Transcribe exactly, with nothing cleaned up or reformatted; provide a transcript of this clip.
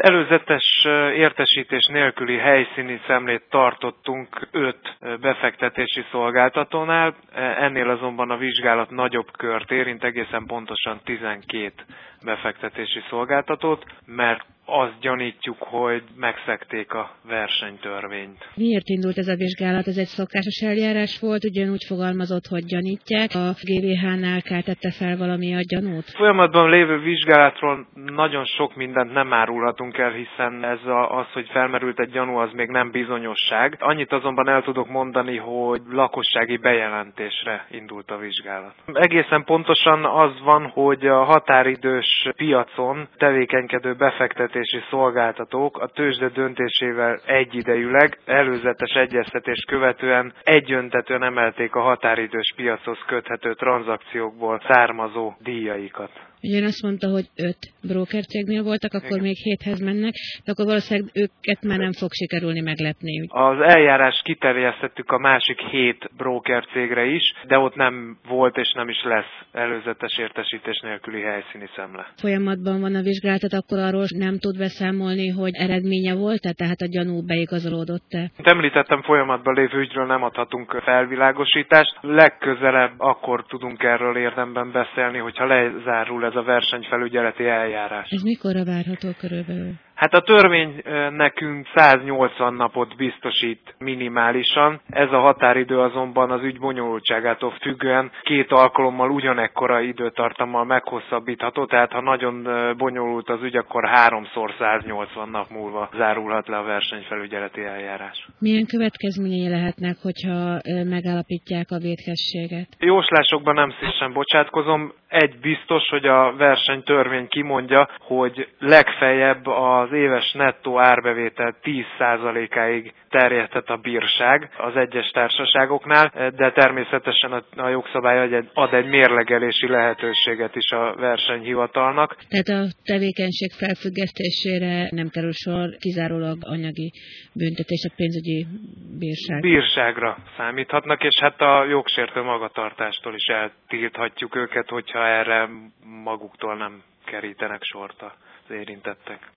Előzetes értesítés nélküli helyszíni szemlét tartottunk öt befektetési szolgáltatónál, ennél azonban a vizsgálat nagyobb kört érint, egészen pontosan tizenkét befektetési szolgáltatót, mert azt gyanítjuk, hogy megszegték a versenytörvényt. Miért indult ez a vizsgálat? Ez egy szokásos eljárás volt, ugyanúgy fogalmazott, hogy gyanítják. A gé vé há-nál keltette fel valami a gyanút? Folyamatban lévő vizsgálatról nagyon sok mindent nem árulhatunk el, hiszen ez a, az, hogy felmerült egy gyanú, az még nem bizonyosság. Annyit azonban el tudok mondani, hogy lakossági bejelentésre indult a vizsgálat. Egészen pontosan az van, hogy a határidős piacon tevékenykedő befektetési szolgáltatók a tőzsde döntésével egyidejűleg előzetes egyeztetést követően egyöntetően emelték a határidős piachoz köthető tranzakciókból származó díjaikat. Ugye azt mondta, hogy öt brókercégnél voltak, akkor igen, még héthez mennek, de akkor valószínűleg őket már nem fog sikerülni meglepni. Az eljárás kiterjesztettük a másik hét brókercégre is, de ott nem volt és nem is lesz előzetes értesítés nélküli helyszíni szemle. Folyamatban van a vizsgálat, akkor arról nem tud beszámolni, hogy eredménye volt-e, tehát a gyanú beigazolódott-e? Mint említettem, folyamatban lévő ügyről nem adhatunk felvilágosítást. Legközelebb akkor tudunk erről érdemben beszélni, hogyha lezárul ez a versenyfelügyeleti eljárás. Ez mikorra várható körülbelül? Hát a törvény nekünk száznyolcvan napot biztosít minimálisan, ez a határidő azonban az ügy bonyolultságától függően két alkalommal ugyanekkora időtartammal meghosszabbítható, tehát ha nagyon bonyolult az ügy, akkor háromszor száznyolcvan nap múlva zárulhat le a versenyfelügyeleti eljárás. Milyen következményei lehetnek, hogyha megállapítják a vétkességet? Jóslásokban nem szívesen bocsátkozom. Egy biztos, hogy a versenytörvény kimondja, hogy legfeljebb az éves nettó árbevétel tíz százalékáig terjedhet a bírság az egyes társaságoknál, de természetesen a jogszabály ad egy mérlegelési lehetőséget is a versenyhivatalnak. Tehát a tevékenység felfüggesztésére nem kerül sor, kizárólag anyagi büntetés, a pénzügyi bírság. Bírságra számíthatnak, és hát a jogsértő magatartástól is eltilthatjuk őket, hogyha erre maguktól nem kerítenek sort az érintettek.